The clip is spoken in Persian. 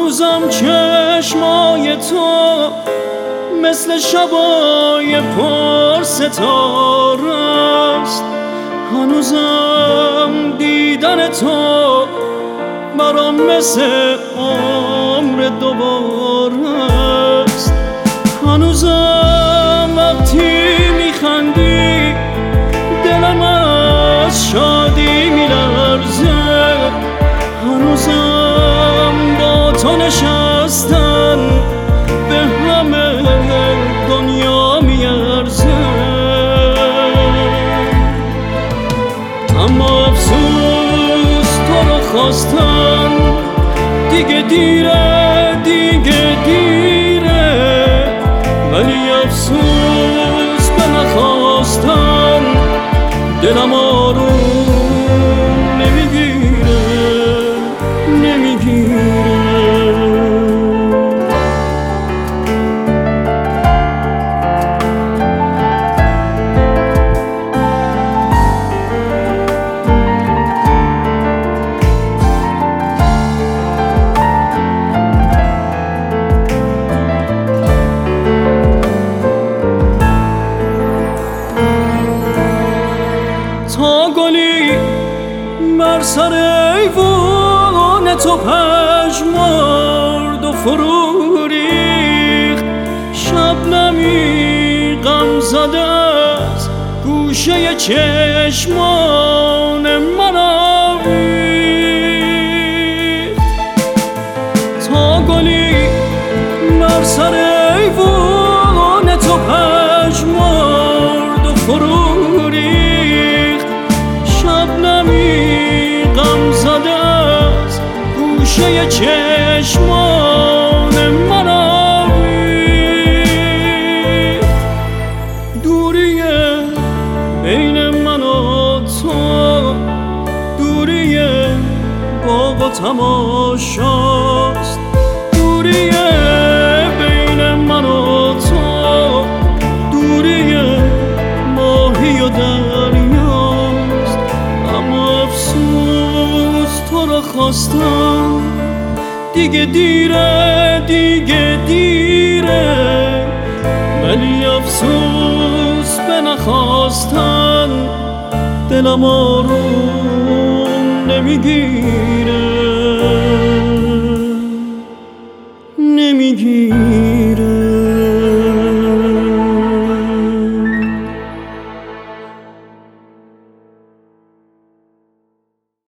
هنوزم چشمای تو مثل شبای پر ستاره است، هنوزم دیدن تو برام مثل عمر دوباره است. هنوزم وقتی میخندی دلم از شادی میلرزه، هنوزم با تو نشستن به همه دنیا میارزه. اما افسوس تو رو خواستن دیگه دیره، دیگه دیره، ولی افسوس به نخواستن دلم آروم نمیگیره، نمیگیره. تا گلی بر سر ایوان تو پژمرد و فرو ریخت، شبنمی غم زده از گوشه چشمان من آویخت. تا گلی بر سر ایوان تو پژمرد و فرو ریخت، شبنمی غم زده از گوشه چشمان من آویخت. دوریه بین من و تو، دوریه باغ و تماشاست، دوریه بین من و تو، دوریه ماهی و دریاست. اما افسوس تو رو خواستم دیگه دیره، دیگه دیره، ولی افسوس به نخواستن دلم آروم نمیگیره، نمیگیره.